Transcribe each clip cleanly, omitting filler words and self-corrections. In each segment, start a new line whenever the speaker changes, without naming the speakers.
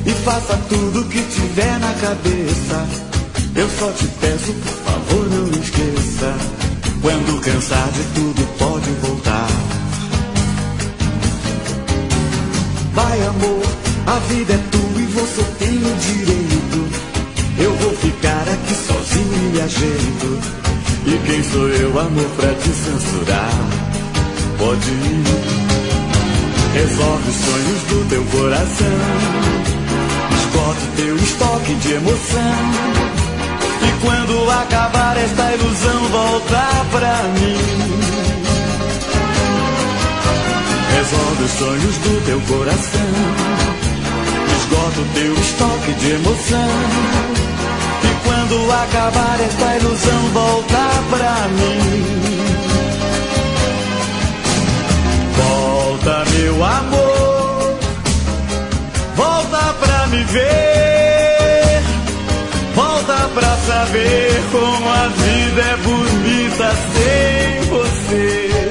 e faça tudo que tiver na cabeça. Eu só te peço, por favor, não esqueça. Quando cansar de tudo, pode voltar. Vai, amor, a vida é tua e você tem o direito. Eu vou ficar aqui sozinho e me ajeito. E quem sou eu, amor, pra te censurar? Pode ir. Resolve os sonhos do teu coração. Esgote teu estoque de emoção. E quando acabar esta ilusão, voltar pra mim. Resolve os sonhos do teu coração. Esgota o teu estoque de emoção. E quando acabar esta ilusão, voltar pra mim. Volta, meu amor, volta pra me ver. Volta pra saber como a vida é bonita sem você.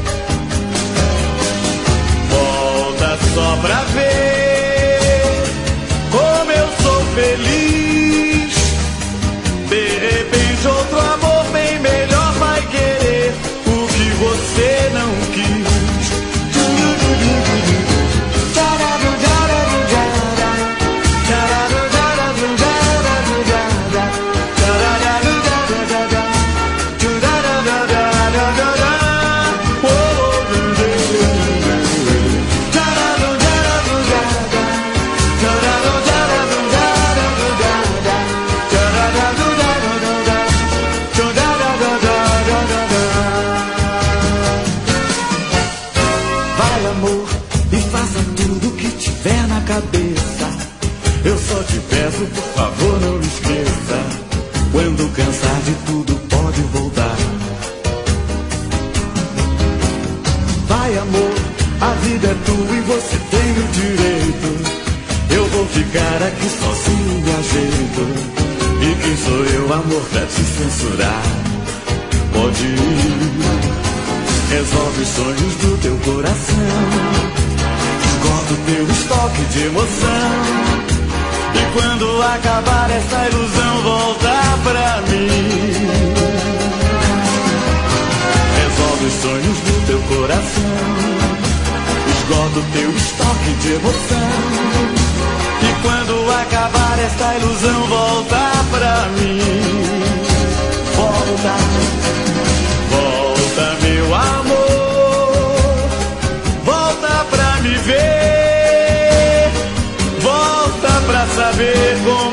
Volta só pra ver como eu sou feliz. De repente outro amor bem melhor vai querer o que você não quis. Eu só te peço, por favor, não esqueça. Quando cansar de tudo, pode voltar. Vai, amor, a vida é tua e você tem o direito. Eu vou ficar aqui sozinho e me ajeito. E quem sou eu, amor, pra te censurar? Pode ir. Resolve os sonhos do teu coração. Esgota o teu estoque de emoção. E quando acabar essa ilusão, voltar pra mim. Resolve os sonhos do teu coração. Esgota o teu estoque de emoção. E quando acabar essa ilusão, voltar pra mim. Volta, volta, meu amor. Volta pra me ver. Volta pra saber como